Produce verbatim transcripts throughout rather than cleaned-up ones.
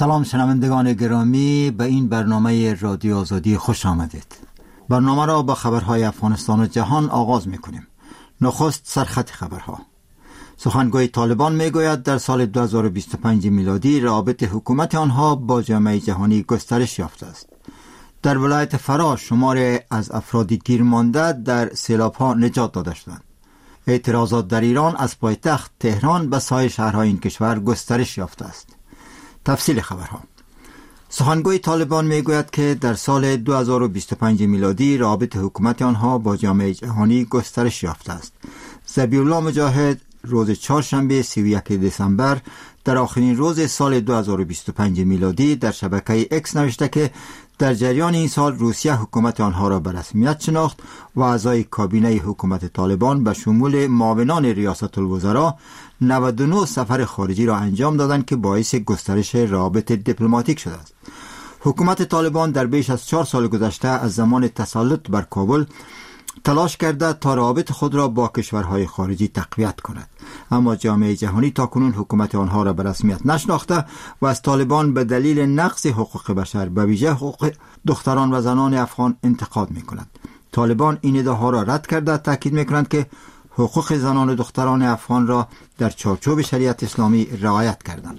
سلام شنوندگان گرامی، به این برنامه رادیو آزادی خوش آمدید. برنامه را با خبرهای افغانستان و جهان آغاز می‌کنیم. نخست سرخط خبرها. سخنگوی طالبان میگوید در سال دو هزار و بیست و پنج میلادی روابط حکومت آنها با جامعه جهانی گسترش یافته است. در ولایت فرا شماری از افراد گیر مانده در سیلاب‌ها نجات داده شدند. اعتراضات در ایران از پایتخت تهران به سایر شهرهای این کشور گسترش یافته است. تفصیل خبرها. سخنگوی طالبان میگوید که در سال دو هزار و بیست و پنج میلادی روابط حکومت آنها با جامعه جهانی گسترش یافته است. ذبیح الله مجاهد روز چهارشنبه سی و یک دسامبر در آخرین روز سال دو هزار و بیست و پنج میلادی در شبکه اکس نوشته که در جریان این سال روسیه حکومت آنها را به رسمیت شناخت و اعضای کابینه حکومت طالبان به شمول معاونان ریاست الوزراء نود و نه سفر خارجی را انجام دادند که باعث گسترش روابط دیپلماتیک شده است. حکومت طالبان در بیش از چهار سال گذشته از زمان تسلط بر کابل تلاش کرده تا روابط خود را با کشورهای خارجی تقویت کند، اما جامعه جهانی تاکنون حکومت آنها را به رسمیت نشناخته و از طالبان به دلیل نقض حقوق بشر به ویژه حقوق دختران و زنان افغان انتقاد می‌کند. طالبان این ادعاها را رد کرده تاکید می‌کنند که حقوق زنان و دختران افغان را در چارچوب شریعت اسلامی رعایت کردند.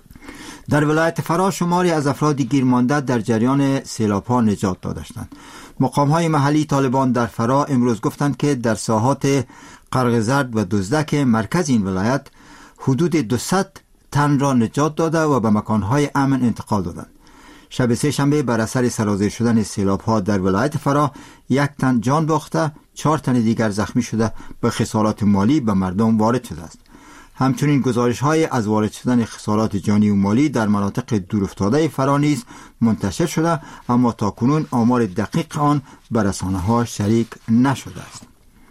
در ولایت فرا شماری از افراد گیر مانده در جریان سیلاب‌ها نجات داده شدند. مقام‌های محلی طالبان در فرا امروز گفتند که در ساحات قرغزرد و دزدک مرکز این ولایت حدود دویست تن را نجات داده و به مکان‌های امن انتقال دادند. شب سه شنبه بر اثر سرازیر شدن سیلاب‌ها در ولایت فرا یک تن جان باخته، چهار تن دیگر زخمی شده به خسارات مالی به مردم وارد شده است. همچنین گزارش‌های از وارد شدن خسارات جانی و مالی در مناطق دورافتاده فرا نیز منتشر شده، اما تاکنون آمار دقیق آن به رسانه‌ها شریک نشده است.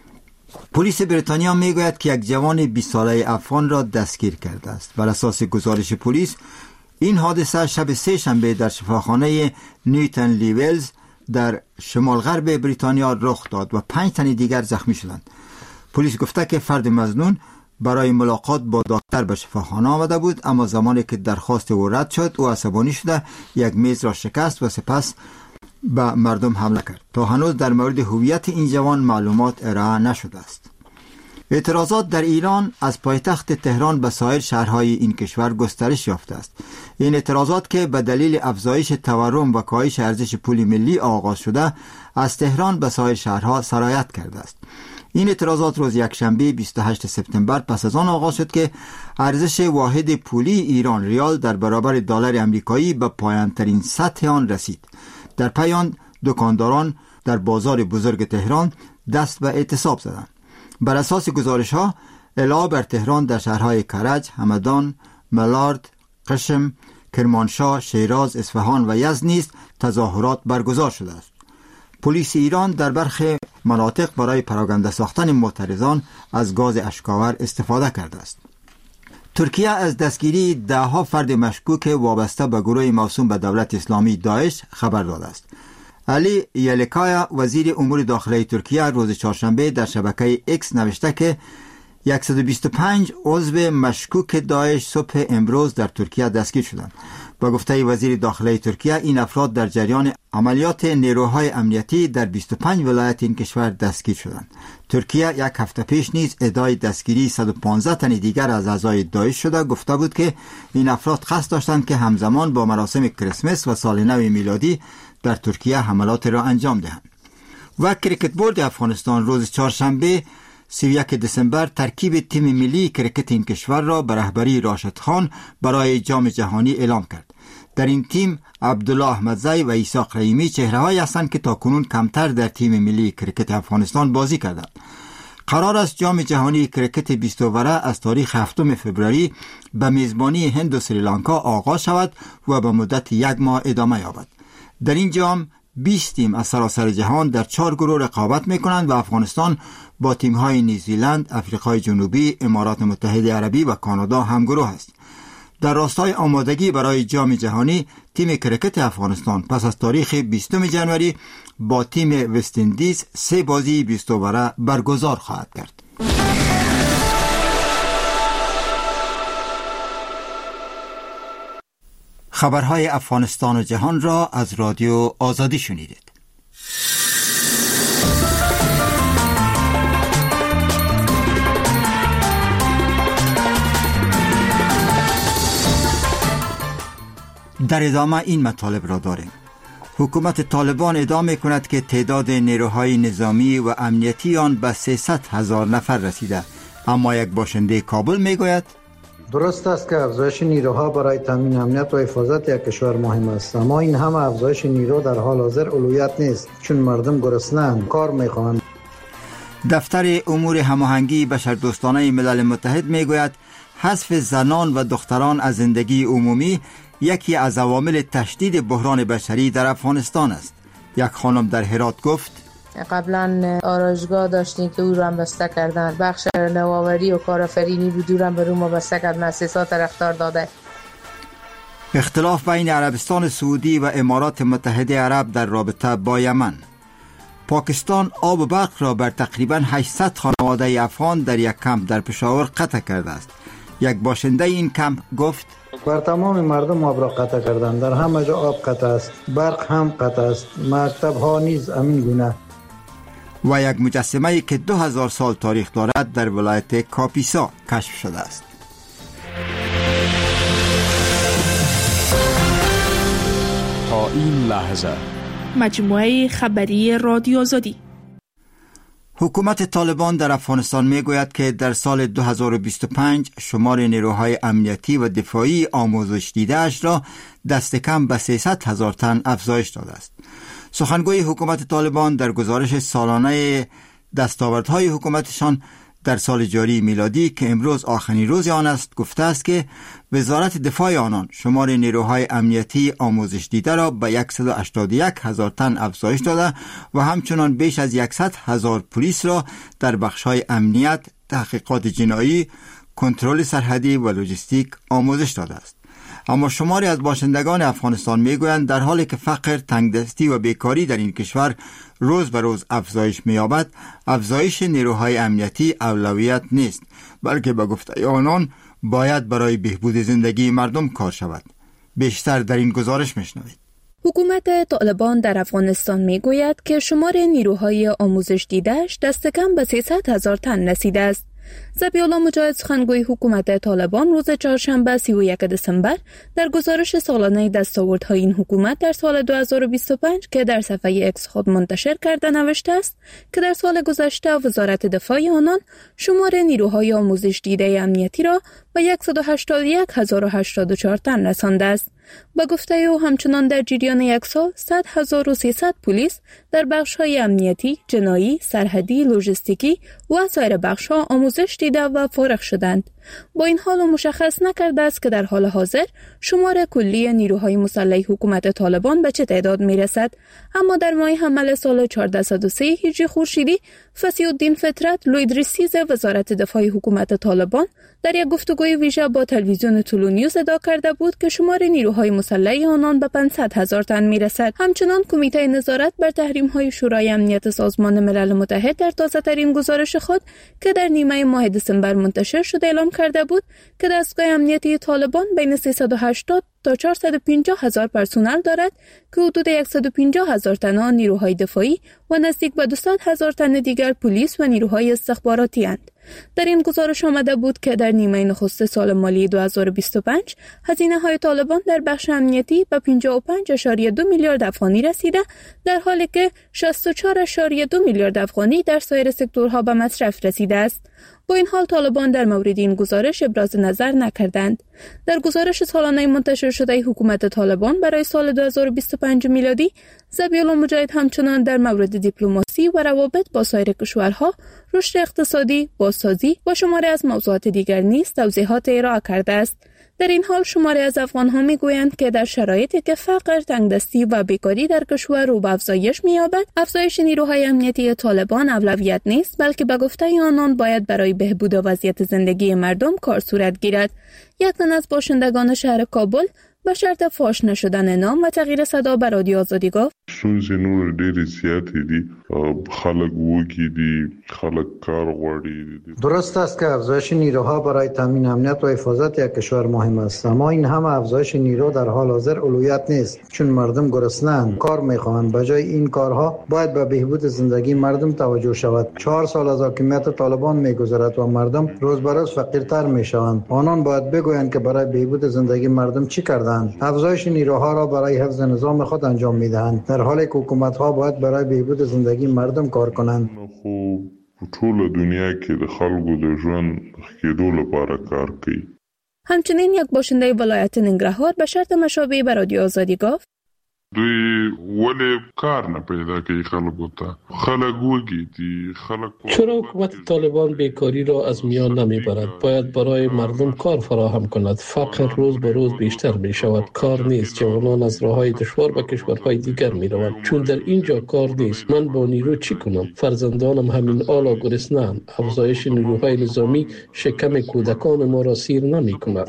پلیس بریتانیا میگوید که یک جوان بیست ساله افغان را دستگیر کرده است. بر اساس گزارش پلیس این حادثه شب سه شنبه در شفاخانه نیوتن لیولز در شمال غرب بریتانیا رخ داد و پنج تن دیگر زخمی شدند. پلیس گفته که فرد مظنون برای ملاقات با دکتر به شفاخانه آمده بود، اما زمانی که درخواست او رد شد او عصبانی شده یک میز را شکست و سپس به مردم حمله کرد. تا هنوز در مورد هویت این جوان معلومات ارائه نشده است. اعتراضات در ایران از پایتخت تهران به سایر شهرهای این کشور گسترش یافته است. این اعتراضات که به دلیل افزایش تورم و کاهش ارزش پول ملی آغاز شده از تهران به سایر شهرها سرایت کرده است. این اعتراضات روز یکشنبه بیست و هشتم سپتامبر پس از آن آغاز شد که ارزش واحد پولی ایران ریال در برابر دلار آمریکایی به پایان‌ترین سطح آن رسید. در پی آن دکانداران در بازار بزرگ تهران دست به اعتصاب زدند. بر اساس گزارش‌ها علاوه بر تهران در شهرهای کرج، همدان، ملارد، قشم، کرمانشاه، شیراز، اصفهان و یزد نیز تظاهرات برگزار شده است. پلیس ایران در برخی مناطق برای پراکنده ساختن معترضان از گاز اشکاور استفاده کرده است. ترکیه از دستگیری ده ها فرد مشکوک وابسته به گروه موسوم به دولت اسلامی داعش خبر داده است. علی یلکایا وزیر امور داخلی ترکیه روز چهارشنبه در شبکه اکس نوشته که صد و بیست و پنج عضو مشکوک داعش صبح امروز در ترکیه دستگیر شدند. با گفته وزیر داخلی ترکیه این افراد در جریان عملیات نیروهای امنیتی در بیست و پنج ولایت این کشور دستگیر شدند. ترکیه یک هفته پیش نیز ادعای دستگیری صد و پانزده تن دیگر از اعضای داعش شده گفته بود که این افراد قصد داشتند که همزمان با مراسم کریسمس و سال نو میلادی در ترکیه حملات را انجام دهند. و کریکت بورد افغانستان روز چهارشنبه سی و یک دسامبر ترکیب تیم ملی کریکت این کشور را به رهبری راشد خان برای جام جهانی اعلام کرد. در این تیم عبدالله احمدزی و ایساق رحیمی چهره‌هایی هستند که تاکنون کمتر در تیم ملی کریکت افغانستان بازی کردند. قرار است جام جهانی کریکت بیست اوره از تاریخ هفتم فوریه به میزبانی هند و سریلانکا آغاز شود و به مدت یک ماه ادامه یابد. در این جام بیست تیم از سراسر جهان در چهار گروه رقابت می‌کنند و افغانستان با تیم‌های نیوزیلند، آفریقای جنوبی، امارات متحده عربی و کانادا همگروه است. در راستای آمادگی برای جام جهانی تیم کریکت افغانستان پس از تاریخ بیستم ژانویه با تیم وست اندیز سه بازی بیست اوره برگزار خواهد کرد. خبرهای افغانستان و جهان را از رادیو آزادی شنیدید. در ادامه این مطالب را داریم. حکومت طالبان ادعا می‌کند که تعداد نیروهای نظامی و امنیتی آن به سیصد هزار نفر رسیده، اما یک باشنده کابل میگوید درست است که افزایش نیروها برای تامین امنیت و حفاظت یک کشور مهم است، اما این همه افزایش نیرو در حال حاضر اولویت نیست، چون مردم گرسنه‌اند، کار می‌خواهند. دفتر امور هماهنگی بشردوستانه ملل متحد میگوید حذف زنان و دختران از زندگی عمومی یکی از عوامل تشدید بحران بشری در افغانستان است. یک خانم در هرات گفت قبلا آرایشگاه داشتیم که او را هم بسته کردن، بخش نوآوری و کارآفرینی بود، او را هم به روما بسته کرد، مؤسسات رفتار داده. اختلاف بین عربستان سعودی و امارات متحده عرب در رابطه با یمن. پاکستان آب و برق را بر تقریباً هشتصد خانواده افغان در یک کمپ در پشاور قطع کرده است. یک باشنده این کمپ گفت بر تمام مردم آب را قطع کردند، در همه جا آب قطع است، برق هم قطع است، مکتب ها نیز همین گونه. و یک مجسمه که دو هزار سال تاریخ دارد در ولایت کاپیسا کشف شده است. تا این لحظه مجموعه خبری رادیو آزادی. حکومت طالبان در افغانستان میگوید که در سال دو هزار و بیست و پنج شمار نیروهای امنیتی و دفاعی آموزش دیده‌اش را دست کم به سیصد هزار تن افزایش داده است. سخنگوی حکومت طالبان در گزارش سالانه دستاوردهای حکومتشان در سال جاری میلادی که امروز آخرین روز آن است گفته است که وزارت دفاع آنان شمار نیروهای امنیتی آموزش دیده را به صد و هشتاد و یک هزار تن افزایش داده و همچنان بیش از صد هزار پلیس را در بخش‌های امنیت، تحقیقات جنایی، کنترل سرحدی و لوجستیک آموزش داده است. اما شماری از باشندگان افغانستان میگویند در حالی که فقر، تنگدستی و بیکاری در این کشور روز به روز افزایش می‌یابد، افزایش نیروهای امنیتی اولویت نیست، بلکه به گفته آنان باید برای بهبود زندگی مردم کار شود. بیشتر در این گزارش میشنوید. حکومت طالبان در افغانستان میگوید که شمار نیروهای آموزش دیده‌اش دست کم به سیصد هزار تن رسیده است. ذبیح‌الله مجاهد سخنگوی حکومت طالبان روز چهارشنبه سی و یک دسامبر در گزارش سالانه دستاوردهای این حکومت در سال دو هزار و بیست و پنج که در صفحه اکس خود منتشر کرده نوشته است که در سال گذشته وزارت دفاع آنان شمار نیروهای آموزش دیده امنیتی را به صد و هشتاد و یک هزار و هشتاد و چهار تن رسانده است. با گفته او همچنان در جریان یک سال صد هزار و سیصد پلیس در بخش‌های امنیتی، جنایی، سرحدی، لوجستیکی و سایر بخش‌ها آموزش دیده و فارغ شدند. با این حال مشخص نکرده است که در حال حاضر شمار کلی نیروهای مسلح حکومت طالبان به چه تعداد میرسد، اما در ماه حمل سال چهارصد و سه هجری خورشیدی فصیح الدین فطرت لویدریسیز وزارت دفاع حکومت طالبان در یک گفتگوی ویژه با تلویزیون طلو نیوز ادعا کرده بود که شمار نیروهای مسلح آنان به پانصد هزار تن میرسد. همچنان کمیته نظارت بر تحریم‌های شورای امنیت سازمان ملل متحد در تازه‌ترین گزارش خود که در نیمه ماه دسامبر منتشر شده اعلام کرده بود که دستگاه امنیتی طالبان بین سیصد و هشتاد تا چهارصد و پنجاه هزار پرسنل دارد که حدود صد و پنجاه هزار تن نیروهای دفاعی و نزدیک به دویست هزار تن دیگر پلیس و نیروهای استخباراتی اند. در این گزارش آمده بود که در نیمه نخست سال مالی دو هزار و بیست و پنج هزینه های طالبان در بخش امنیتی به پنجاه و پنج ممیز دو میلیارد افغانی رسیده، در حالی که شصت و چهار ممیز دو میلیارد افغانی در سایر سکتورها به مصرف رسیده است. با این حال طالبان در مورد این گزارش ابراز نظر نکردند. در گزارش سالانه منتشر شده حکومت طالبان برای سال دو هزار و بیست و پنج میلادی، ذبیح‌الله مجاهد همچنان در مورد دیپلماسی و روابط با سایر کشورها، رشد اقتصادی، بازسازی و شماری از موضوعات دیگر نیز توضیحات ارائه کرده است. در این حال شماری از افغان‌ها می‌گویند که در شرایطی که فقر، تنگدستی و بیکاری در کشور رو به افزایش می‌یابد، افزایش نیروهای امنیتی طالبان اولویت نیست، بلکه به گفته آنان باید برای بهبود وضعیت زندگی مردم کار صورت گیرد. یک تن از باشندگان شهر کابل به شرط فاش نشدن نام و تغییر صدا به رادیو آزادی گفت: ستونزې نور ډېرې زیاتې دي. خلک وږي دي، خلک کار غواړي. درست است که افزایش نیروها برای تامین امنیت و حفاظت یک کشور مهم است، اما این همه افزایش نیرو در حال حاضر اولویت نیست، چون مردم گرسنه‌اند، کار می‌خواهند. بجای این کارها باید به بهبود زندگی مردم توجه شود. چهار سال از حاکمیت طالبان می‌گذرد و مردم روز به روز فقیرتر می‌شوند. آنان باید بگویند که برای بهبود زندگی مردم چی کردند. افزایش نیروها را برای حفظ نظام خود انجام می‌دهند، در حالی که حکومت‌ها باید برای بهبود زندگی مردم کار کنند. خو په ټوله دنیا کې د خلکو د ژوند کېدو لپاره کار کوي. همچنین یک باشنده ولایت ننگرهار به شرط مشابه به رادیو آزادی گفت دوی ولی کار نه پیدا کوي خلکو ته. خلک وږي دي، خلک چرا حکومت طالبان بیکاری را از میان نمیبرد؟ باید برای مردم کار فراهم کند. فقر روز به روز بیشتر می شود. کار نیست. جوانان از راههای دشوار به کشورهای دیگر می روند، چون در اینجا کار نیست. من با نیرو چی کنم؟ فرزندانم همین آلا گرسنه‌اند. افزایش نیروهای نظامی شکم کودکان ما را سیر نمی کند.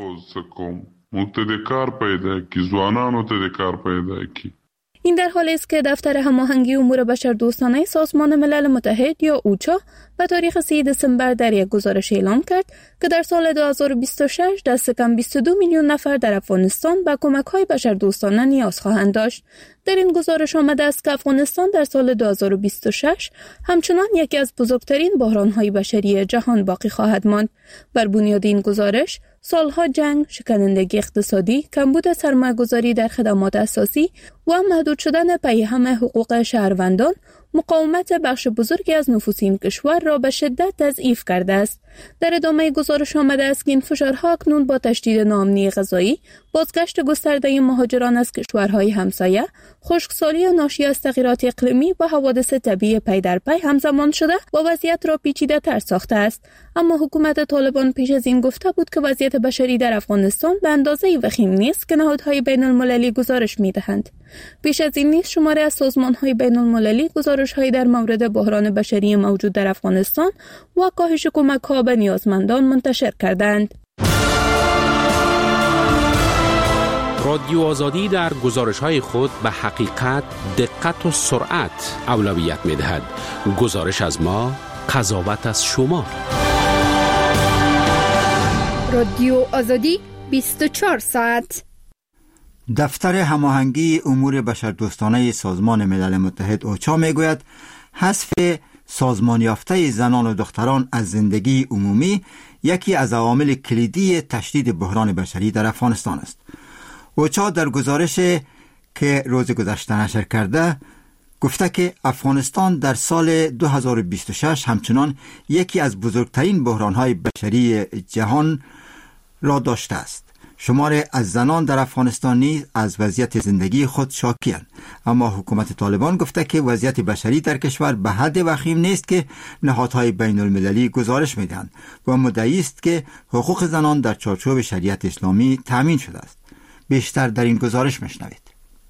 مبتدی کار پیدا کی، ځوانانو ته کار پیدا کی. این در حالی است که دفتر هماهنگی امور بشردوستانه سازمان ملل متحد یا اوچا به تاریخ سوم دسامبر در یک گزارش اعلام کرد که در سال دو هزار و بیست و شش دست کم بیست و دو میلیون نفر در افغانستان به کمک‌های بشردوستانه نیاز خواهند داشت. در این گزارش آمده است که افغانستان در سال دو هزار و بیست و شش همچنان یکی از بزرگترین بحران‌های بشری جهان باقی خواهد ماند. بر بنیاد این گزارش، سالها جنگ، شکنندگی اقتصادی، کمبود سرمایه‌گذاری در خدمات اساسی و محدود شدن پیهم حقوق شهروندان مقاومت بخش بزرگی از نفوس این کشور را به شدت تضعیف کرده است. در ادامه گزارش آمده است که این فشارها اکنون با تشدید ناامنی غذایی، بازگشت گسترده مهاجران از کشورهای همسایه، خشکسالی ناشی از تغییرات اقلیمی و حوادث طبیعی پی در پی همزمان شده و وضعیت را پیچیده تر ساخته است. اما حکومت طالبان پیش از این گفته بود که وضعیت بشری در افغانستان به اندازه‌ای وخیم نیست که نهادهای بین المللی گزارش می‌دهند. پیش از این نیز شماری از سازمان‌های بین المللی گزارش‌هایی در مورد بحران بشری موجود در افغانستان و کاهش کمک‌ها به نیازمندان منتشر کردند. رادیو آزادی در گزارش‌های خود به حقیقت، دقت و سرعت اولویت می‌دهد. گزارش از ما، قضاوت از شما. رادیو آزادی بیست و چهار ساعت. دفتر هماهنگی امور بشردوستانه سازمان ملل متحد اوچا میگوید حذف سازمان یافته زنان و دختران از زندگی عمومی یکی از عوامل کلیدی تشدید بحران بشری در افغانستان است. اوچا در گزارش که روز گذشته نشر کرده گفته که افغانستان در سال دو هزار و بیست و شش همچنان یکی از بزرگترین بحران‌های بشری جهان را داشته است. شمار از زنان در افغانستان نیز از وضعیت زندگی خود شاکی‌اند، اما حکومت طالبان گفته که وضعیت بشری در کشور به حد وخیم نیست که نهادهای بین المللی گزارش می‌دهند و مدعی است که حقوق زنان در چارچوب شریعت اسلامی تامین شده است. بیشتر در این گزارش میشنوید.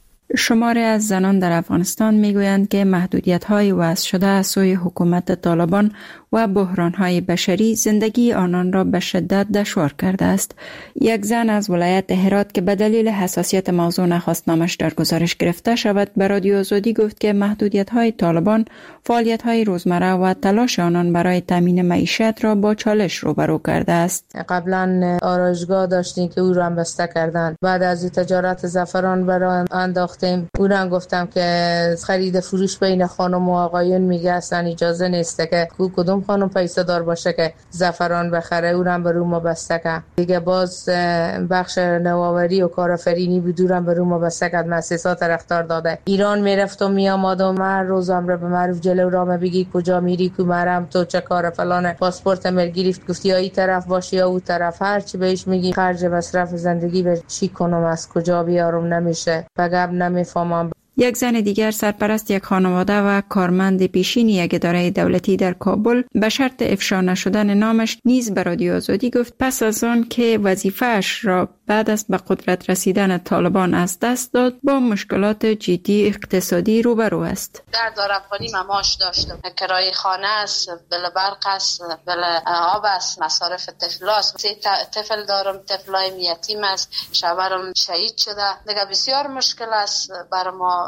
شماری از زنان در افغانستان میگویند که محدودیت‌های وضع شده از سوی حکومت طالبان و بحران‌های بشری زندگی آنان را به شدت دشوار کرده است. یک زن از ولایت هرات که به دلیل حساسیت موضوع نخواست نامش در گزارش گرفته شود به رادیو آزادی گفت که محدودیت‌های طالبان فعالیت‌های روزمره و تلاش آنان برای تامین معیشت را با چالش روبرو کرده است. قبلا آرایشگاه داشتیم که او را هم بسته کردند. بعد از تجارت زعفران برای انداختیم. او را گفتم که خرید فروش بین خانم و آقایون میگه اصلا اجازه نیست که کدوم خانم پیسه دار باشه که زعفران بخره. او را به رو ما بسته کرد. دیگه باز بخش نوآوری و کارآفرینی بود، او را به رو ما بسته کرد. مؤسسات رفتار داده. ایران میرفت و میآمد و من روزم را به معروف جلو را بگی کجا میری کو مرم تو چه کار فلان پاسپورت مل گرفت گفتی یا این طرف باشی یا اون طرف، هر چی بهش میگی خرج مصرف زندگی به چی کنم از کجا بیارم نمیشه. بگم نمیفهمم. یک زن دیگر سرپرست یک خانواده و کارمند پیشین یک اداره دولتی در کابل به شرط افشا نشدن نامش نیز به رادیو آزادی گفت پس از آن که وظیفه‌اش را بعد از به قدرت رسیدن طالبان از دست داد با مشکلات جدی اقتصادی روبرو است. در دارافانی مماش داشتم، کرایه خانه است، بل برق است، بل آب است، مصارف طفل است. سه طفل دارم، طفلایم یتیم است، شوهرم شهید شده. دیگه بسیار مشکل است بر ما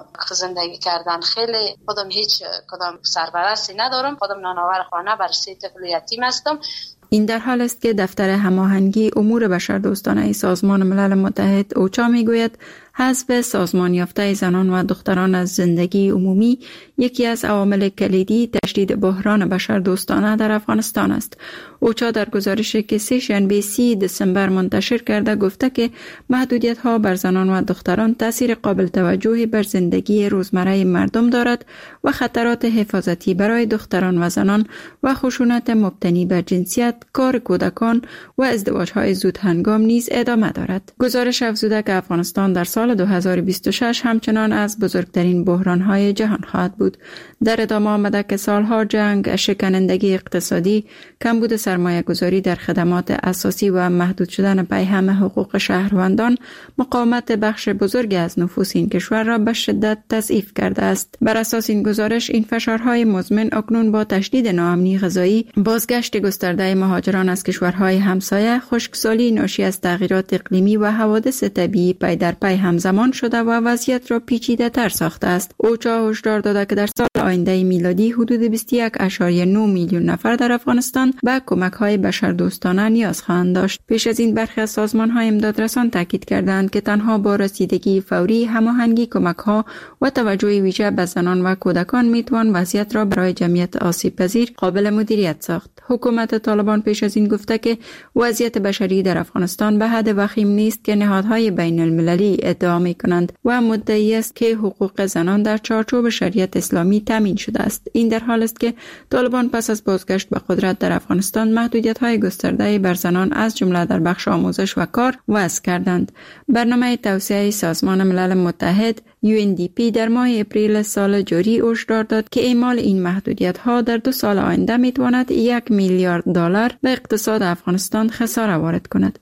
زندگی کردن. خیلی خودم هیچ کدام سرپرستی ندارم، خودم نانآور خانه بر سه طفل یتیم هستم. این در حال است که دفتر هماهنگی امور بشردوستانه سازمان ملل متحد اوچا میگوید حذف سازمان یافته زنان و دختران از زندگی عمومی یکی از عوامل کلیدی تشدید بحران بشردوستانه در افغانستان است. اوچا در گزارشی که سه شنبه سی دسامبر منتشر کرده گفته که محدودیت‌ها بر زنان و دختران تاثیر قابل توجهی بر زندگی روزمره مردم دارد و خطرات حفاظتی برای دختران و زنان و خشونت مبتنی بر جنسیت، کار کودکان و ازدواج‌های زود هنگام نیز ادامه دارد. گزارش افزوده که افغانستان در سال دو هزار و بیست و شش همچنان از بزرگترین بحران‌های جهان خواهد بود. در ادامه آمده که سالها جنگ، شکنندگی اقتصادی، کمبود سرمایه گذاری در خدمات اساسی و محدود شدن پیهم حقوق شهروندان مقاومت بخش بزرگی از نفوس این کشور را به شدت تضعیف کرده است. بر اساس این گزارش این فشارهای مزمن اکنون با تشدید ناامنی غذایی، بازگشت گسترده مهاجران از کشورهای همسایه، خشکسالی ناشی از تغییرات اقلیمی و حوادث طبیعی پی در پی همزمان شده و وضعیت را پیچیده تر ساخته است. اوچا هشدار داده که در سال آینده میلادی حدود بیست و یک و نه میلیون نفر در افغانستان به کمک‌های بشردوستانه نیاز خواهند داشت. پیش از این برخی از سازمان‌های امدادرسان تاکید کردند که تنها با رسیدگی فوری، هماهنگی کمک‌ها و توجه ویژه به زنان و کودکان میتوان وضعیت را برای جمعیت آسیب‌پذیر قابل مدیریت ساخت. حکومت طالبان پیش از این گفته که وضعیت بشری در افغانستان به حد وخیم نیست که نهادهای بین المللی ادعا می‌کنند و مدعی است که حقوق زنان در چارچوب شریعت اسلامی تامین شده است. این در حال است که طالبان پس از بازگشت به قدرت در افغانستان محدودیت‌های گسترده بر زنان از جمله در بخش آموزش و کار وضع کردند. برنامه توسعه سازمان ملل متحد یو ان دی پی در ماه اپریل سال جاری هشدار داد که اعمال این محدودیت‌ها در دو سال آینده می‌تواند یک میلیارد دلار به اقتصاد افغانستان خساره وارد کند.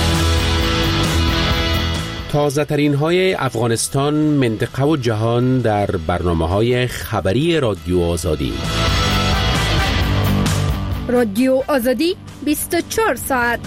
تازه ترین های افغانستان، منطقه و جهان در برنامه های خبری رادیو آزادی. رادیو آزادی بیست و چهار ساعت.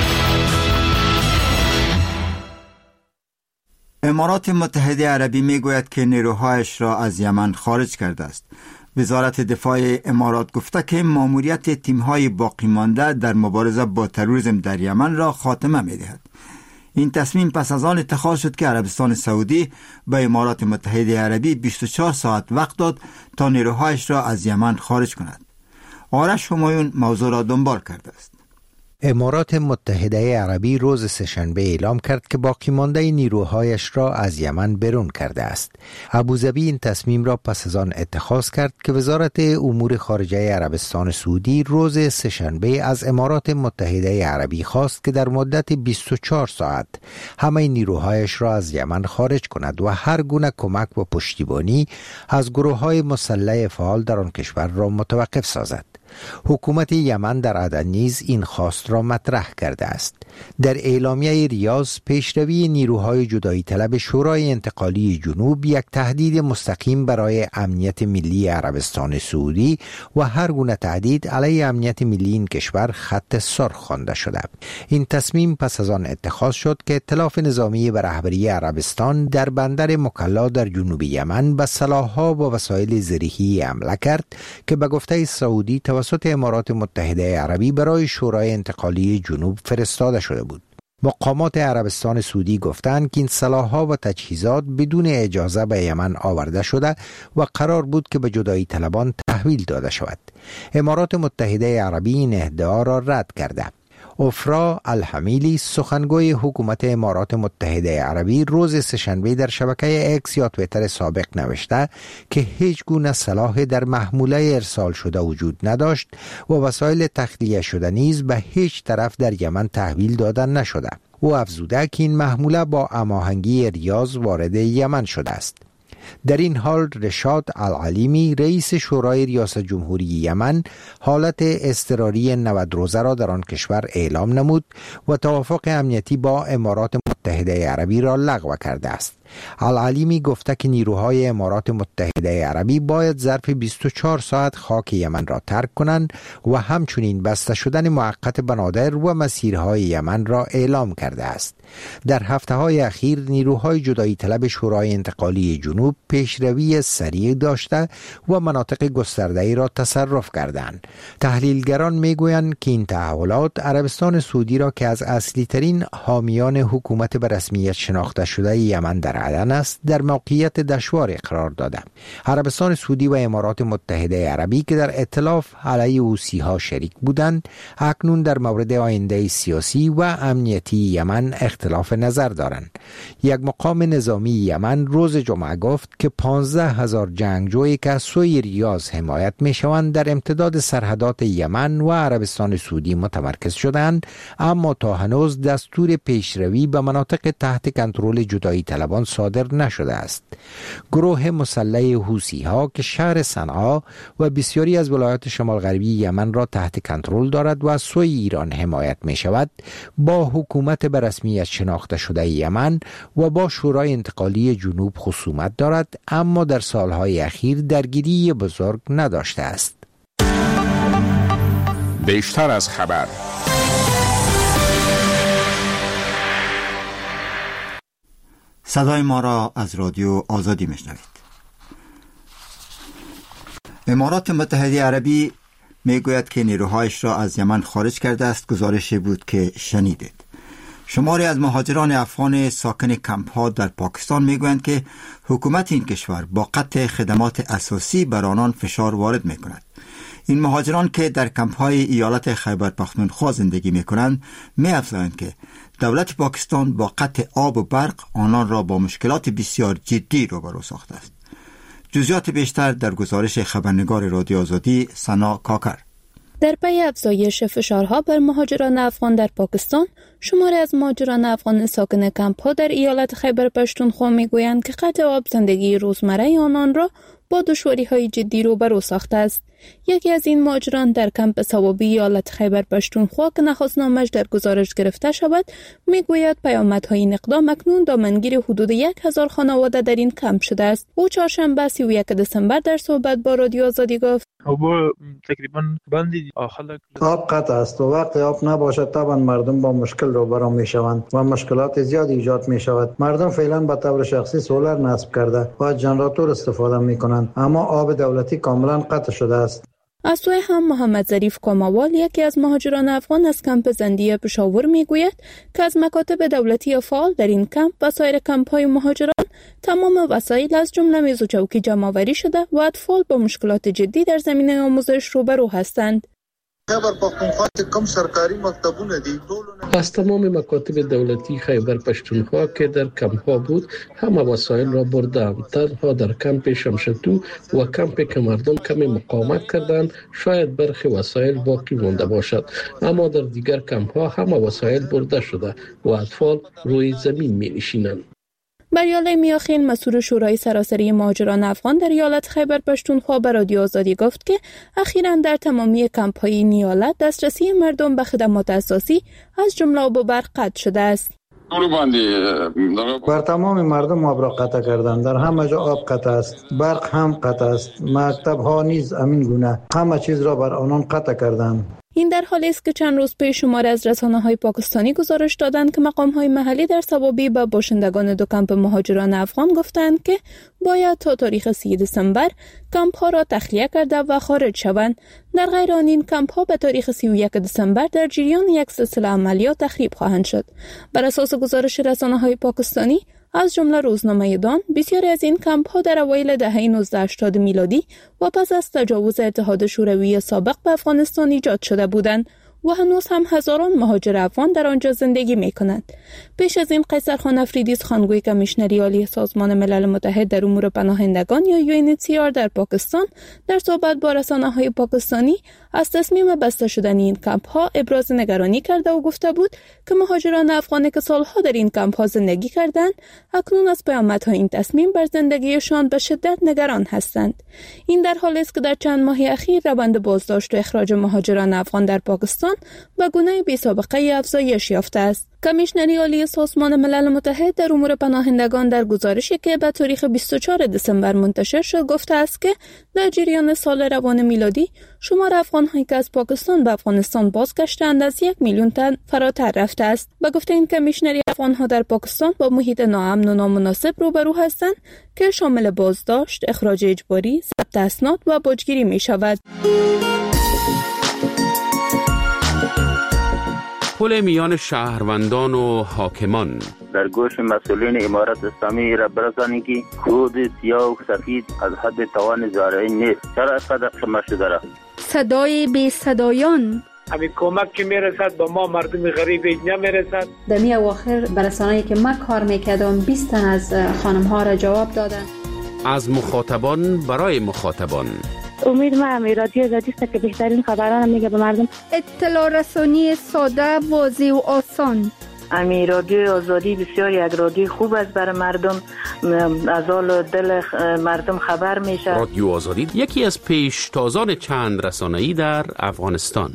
امارات متحده عربی می گوید که نیروهایش را از یمن خارج کرده است. وزارت دفاع امارات گفته که ماموریت تیم‌های باقی مانده در مبارزه با تروریسم در یمن را خاتمه می دهد. این تصمیم پس از آن اتخاذ شد که عربستان سعودی به امارات متحده عربی بیست و چهار ساعت وقت داد تا نیروهایش را از یمن خارج کند. آرش همایون موضوع را دنبال کرده است. امارات متحده عربی روز سه‌شنبه اعلام کرد که باقی مانده نیروهایش را از یمن بیرون کرده است. ابوظبی این تصمیم را پس از آن اتخاذ کرد که وزارت امور خارجه عربستان سعودی روز سه‌شنبه از امارات متحده عربی خواست که در مدت بیست و چهار ساعت همه نیروهایش را از یمن خارج کند و هر گونه کمک و پشتیبانی از گروه‌های مسلح فعال در آن کشور را متوقف سازد. حکومت یمن در عدن نیز این خواست را مطرح کرده است. در اعلامیه ریاض، پیشروی نیروهای جدایی طلب شورای انتقالی جنوب یک تهدید مستقیم برای امنیت ملی عربستان سعودی و هر گونه تهدید علیه امنیت ملی این کشور خط سرخ خوانده شده. این تصمیم پس از آن اتخاذ شد که ائتلاف نظامی به رهبری عربستان در بندر مکلا در جنوب یمن به سلاح‌ها و وسایل زرهی حمله کرد که به گفته سعودی توسط امارات متحده عربی برای شورای انتقالی جنوب فرستاده شده بود. مقامات عربستان سعودی گفتند که این سلاح‌ها و تجهیزات بدون اجازه به یمن آورده شده و قرار بود که به جدایی طلبان تحویل داده شود. امارات متحده عربی این ادعا را رد کرده. افرا الحمیلی، سخنگوی حکومت امارات متحده عربی، روز سه‌شنبه در شبکه اکس یا توییتر سابق نوشته که هیچ گونه سلاح در محموله ارسال شده وجود نداشت و وسایل تخلیه شده نیز به هیچ طرف در یمن تحویل داده نشده. او افزوده که این محموله با هماهنگی ریاض وارد یمن شده است. در این حال رشاد العلیمی، رئیس شورای ریاست جمهوری یمن، حالت اضطراری نود روزه را در آن کشور اعلام نمود و توافق امنیتی با امارات متحده متحده عربی را لغو کرده است. العلیمی گفته که نیروهای امارات متحده عربی باید ظرف بیست و چهار ساعت خاک یمن را ترک کنند و همچنین بسته شدن موقت بنادر و مسیرهای یمن را اعلام کرده است. در هفته های اخیر نیروهای جدایی طلب شورای انتقالی جنوب پیشروی سریع داشته و مناطق گسترده‌ای را تصرف کردند. تحلیلگران میگویند که این تحولات عربستان سعودی را که از اصلی ترین حامیان حکومت به رسمیت شناخته شده یمن در عدن است در موقعیت دشواری قرار داده. عربستان سعودی و امارات متحده عربی که در ائتلاف علیه حوثی ها شریک بودند، اکنون در مورد آینده سیاسی و امنیتی یمن اختلاف نظر دارند. یک مقام نظامی یمن روز جمعه گفت که پانزده هزار جنگجویی که از سوی ریاض حمایت می شوند در امتداد سرحدات یمن و عربستان سعودی متمرکز شدند، اما تا هنوز دستور پیشروی به مناطق تحت کنترل جدایی طلبان صادر نشده است. گروه مسلح حوثی ها که شهر صنعا و بسیاری از ولایات شمال غربی یمن را تحت کنترل دارد و از سوی ایران حمایت می شود، با حکومت به رسمیت شناخته شده یمن و با شورای انتقالی جنوب خصومت دارد، اما در سالهای اخیر درگیری بزرگ نداشته است. بیشتر از خبر. صدای ما را از رادیو آزادی میشنوید. امارات متحده عربی میگوید که نیروهایش را از یمن خارج کرده است. گزارشی بود که شنیدید. شماری از مهاجران افغان ساکن کمپ ها در پاکستان میگویند که حکومت این کشور با قطع خدمات اساسی بر آنان فشار وارد میکند. این مهاجران که در کمپ های ایالت خیبر پختونخوا زندگی میکنند می‌افزایند که دولت پاکستان با قطع آب و برق آنان را با مشکلات بسیار جدی روبرو ساخته است. جزئیات بیشتر در گزارش خبرنگار رادیو آزادی سنا کاکر. در پی افزایش فشارها بر مهاجران افغان در پاکستان، شماری از مهاجران افغان ساکن کمپ‌ها در ایالت خیبر پختونخوا میگویند که قطع آب زندگی روزمره آنان را با دشواری‌های جدی روبرو ساخته است. یکی از این مهاجران در کمپ ثوابی ایالت خیبر پختونخوا که نخست نامش در گزارش گرفته شود میگوید پیامدهای این اقدام اکنون دامنگیر حدود یک هزار خانواده در این کمپ شده است. او چهارشنبه سی و یک دسامبر در صحبت با رادیو آزادی گفت تقریبا بندی آب قطع است و وقتی آب نباشد طبعا مردم با مشکل روبرو می شوند و مشکلات زیادی ایجاد می شود. مردم فعلا به طور شخصی سولر نصب کرده و از ژنراتور استفاده می کنند، اما آب دولتی کاملا قطع شده است. از سوی هم محمد ظریف کاموال، یکی از مهاجران افغان از کمپ زندیه پشاور میگوید که از مکاتب دولتی فعال در این کمپ و سایر کمپ‌های مهاجران تمام وسایل از جمله میز و چوکی جمع‌آوری شده و اطفال با مشکلات جدی در زمینه آموزش روبرو هستند. خیبر پختونخوا کم سرکاری مکتبونه دي از تمام مکاتب دولتی خیبر پختونخوا که در کمپ ها بود همه وسایل را بردند. تنها در کمپ شمشتو و کمپ که مردم کمی مقاومت کردند شاید برخی وسایل باقی مانده باشد، اما در دیگر کمپ ها همه وسایل برده شده و اطفال روی زمین می نشینند. بریاله میاخیل، مسئول شورای سراسری مهاجران افغان در ایالت خیبر پختونخوا به رادیو آزادی گفت که اخیراً در تمامی کمپ‌های این ایالت دسترسی مردم به خدمات اساسی از جمله آب و برق قطع شده است. بر تمام مردم آب را قطع کردند. در همه جا آب قطع است، برق هم قطع است، مکتب ها نیز همین گونه، همه چیز را بر آنان قطع کردند. این در حالی است که چند روز پیش شماری از رسانه‌های پاکستانی گزارش دادند که مقام‌های محلی در ثوابی به باشندگان دو کمپ مهاجران افغان گفتند که باید تا تاریخ سی دسامبر کمپ‌ها را تخلیه کرده و خارج شوند. در غیر آن این کمپ‌ها به تاریخ سی و یک دسامبر در جریان یک سلسله عملیات تخریب خواهند شد. بر اساس گزارش رسانه‌های پاکستانی از جمله روزنامه دان، بسیاری از این کمپ‌ها در اوایل دهه نوزده هشتاد میلادی و پس از تجاوز اتحاد شوروی سابق به افغانستان ایجاد شده بودند و هنوز هم هزاران مهاجر افغان در آنجا زندگی می‌کنند. پیش از این قیصر خان افریدی، سخنگوی کمیشنری عالی سازمان ملل متحد در امور پناهندگان یا یو ان اچ سی آر در پاکستان، در صحبت با رسانه‌های پاکستانی از تصمیم بسته شدن این کمپ‌ها ابراز نگرانی کرده و گفته بود که مهاجران افغانی که سالها در این کمپ‌ها زندگی کردند، اکنون از پیامدهای این تصمیم بر زندگیشان به شدت نگران هستند. این در حالی است که در چند ماه اخیر روند بازداشت و اخراج مهاجران افغان در پاکستان به گونه بی‌سابقه افزایش یافته است. کمیشنری عالی سازمان ملل متحد در امور پناهندگان در گزارشی که به تاریخ بیست و چهارم دسامبر منتشر شد گفته است که در جریان سال روان میلادی شمار افغان‌هایی که از پاکستان به افغانستان بازگشتند از یک میلیون تن فراتر رفته است. به گفته این کمیشنری، افغان‌ها در پاکستان با محیط ناامن و نامناسب روبرو هستند که شامل بازداشت، اخراج اجباری، ضبط اسناد و باجگیری می شود. پل میان شهروندان و حاکمان در گوش مسئولین امارت اسلامی را برسانید که خود سیاه و سفید از حد توان زارعی نیست. چرا اینقدر قمه شده را؟ صدای بی صدایان همین کمک که میرسد با ما مردم غریب نمیرسد. در می اواخر برسانه‌ای که من کار میکردم بیست تن از خانم ها را جواب دادن. از مخاطبان برای مخاطبان. امید ما هم رادیو آزادی است که بهترین خبران میگه به مردم. اطلاع رسانی ساده، واضح و آسان. امی رادیو آزادی بسیار یک رادیو خوب است برای مردم، از حال دل مردم خبر میشه. رادیو آزادی یکی از پیشتازان چند رسانه‌ای در افغانستان.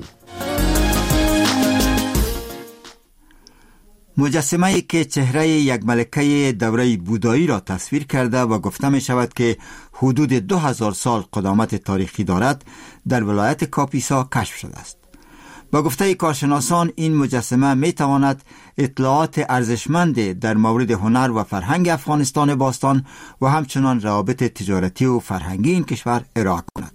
مجسمه‌ای که چهره یک ملکه دوره بودایی را تصویر کرده و گفته می شود که حدود دو هزار سال قدامت تاریخی دارد در ولایت کاپیسا کشف شده است. با گفته کارشناسان این مجسمه می تواند اطلاعات ارزشمند در مورد هنر و فرهنگ افغانستان باستان و همچنان روابط تجارتی و فرهنگی این کشور ارائه کند.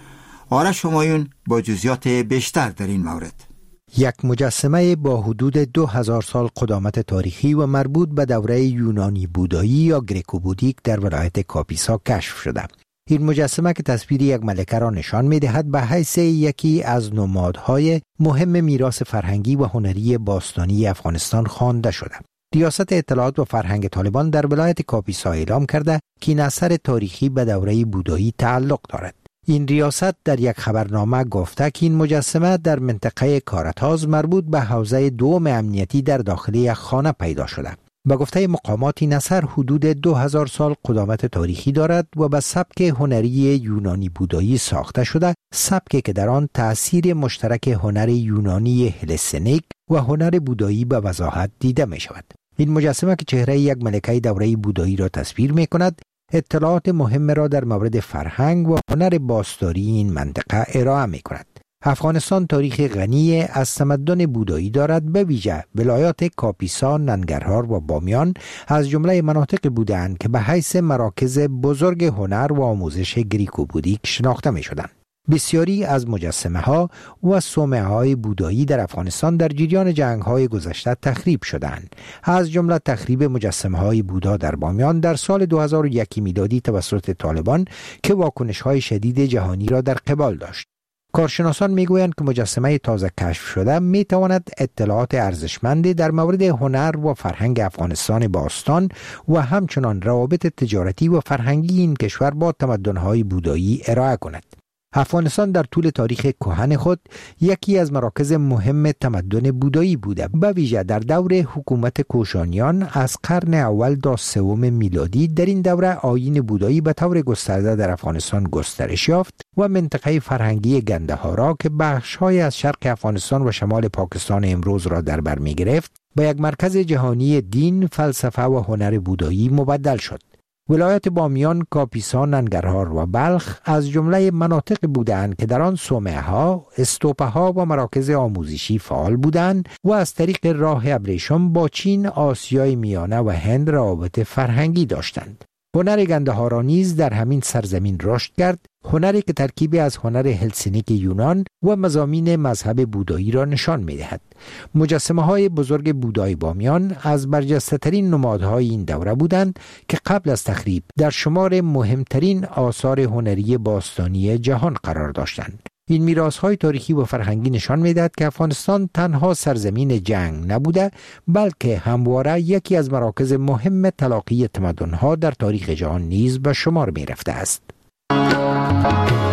آرش همایون با جزئیات بیشتر در این مورد. یک مجسمه با حدود دو هزار سال قدامت تاریخی و مربوط به دوره یونانی بودایی یا گریکو بودیک در ولایت کاپیسا کشف شده. این مجسمه که تصویر یک ملکه را نشان می‌دهد به حیث یکی از نمادهای مهم میراث فرهنگی و هنری باستانی افغانستان خوانده شده. ریاست اطلاعات و فرهنگ طالبان در ولایت کاپیسا اعلام کرده که این اثر تاریخی به دوره بودایی تعلق دارد. این ریاست در یک خبرنامه گفته که این مجسمه در منطقه کارتاز مربوط به حوزه دوم امنیتی در داخل یک خانه پیدا شده. به گفته مقامات این اثر حدود دو هزار سال قدامت تاریخی دارد و به سبک هنری یونانی بودایی ساخته شده، سبکی که در آن تأثیر مشترک هنر یونانی هلسنیک و هنر بودایی به وضاحت دیده می شود. این مجسمه که چهره یک ملکه دوره بودایی را تصویر می کند، اطلاعات مهم را در مورد فرهنگ و هنر باستانی این منطقه ارائه می کند. افغانستان تاریخ غنی از تمدن بودایی دارد، به ویژه ولایات کاپیسا، ننگرهار و بامیان از جمله مناطق بودند که به حیث مراکز بزرگ هنر و آموزش گریکو بودیک شناخته می شدند. بسیاری از مجسمه ها و صومعه های بودایی در افغانستان در جریان جنگ های گذشته تخریب شدند. از جمله تخریب مجسمه های بودا در بامیان در سال دو هزار و یک میلادی توسط طالبان که واکنش های شدید جهانی را در قبال داشت. کارشناسان میگویند که مجسمه تازه کشف شده میتواند اطلاعات ارزشمندی در مورد هنر و فرهنگ افغانستان باستان و همچنان روابط تجارتی و فرهنگی این کشور با تمدن‌های بودایی ارائه کند. افغانستان در طول تاریخ کهن خود یکی از مراکز مهم تمدن بودایی بوده، به ویژه در دور حکومت کوشانیان از قرن اول تا سوم میلادی. در این دوره آیین بودایی به طور گسترده در افغانستان گسترش یافت و منطقه فرهنگی گندهارا که بخش‌های از شرق افغانستان و شمال پاکستان امروز را در بر می‌گرفت، به یک مرکز جهانی دین، فلسفه و هنر بودایی مبدل شد. ولایت بامیان، کاپیسا، ننگرهار و بلخ از جمله مناطق بودند که در آن صومعه ها، استوپه ها و مراکز آموزشی فعال بودند و از طریق راه ابریشم با چین، آسیای میانه و هند روابط فرهنگی داشتند. هنر گندهارا نیز در همین سرزمین رشد کرد، هنری که ترکیبی از هنر هلسینیک یونان و مضامین مذهب بودایی را نشان می‌دهد. مجسمه های بزرگ بودای بامیان از برجسته ترین نمادهای این دوره بودند که قبل از تخریب در شمار مهمترین آثار هنری باستانی جهان قرار داشتند. این میراث‌های تاریخی و فرهنگی نشان می‌دهد که افغانستان تنها سرزمین جنگ نبوده، بلکه همواره یکی از مراکز مهم تلاقی تمدن‌ها در تاریخ جهان نیز به شمار می‌رفته است.